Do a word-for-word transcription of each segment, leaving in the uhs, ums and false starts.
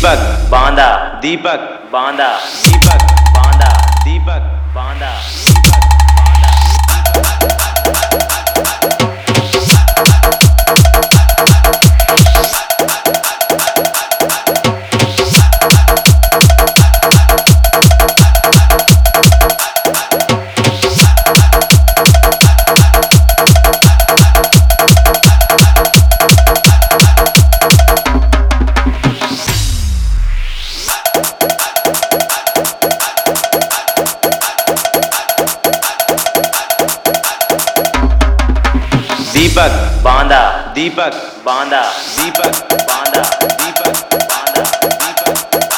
दीपक Banda दीपक Banda दीपक Banda दीपक Banda दीपक Banda दीपक Banda दीपक Banda दीपक Banda दीपक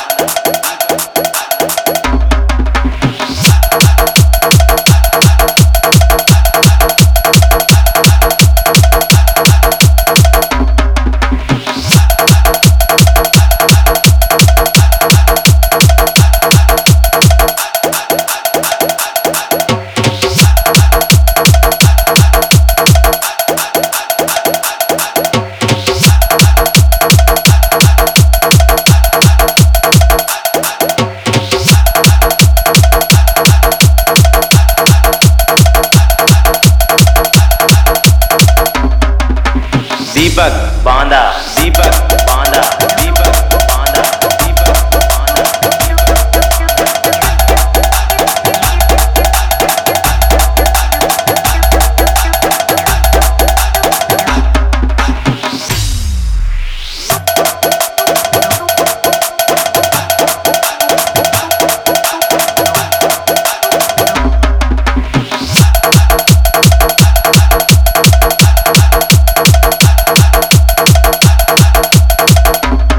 दीपक Banda दीपक Banda दीपक Banda दीपक Banda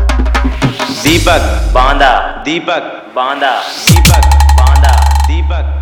दीपक Banda दीपक Banda दीपक Banda दीपक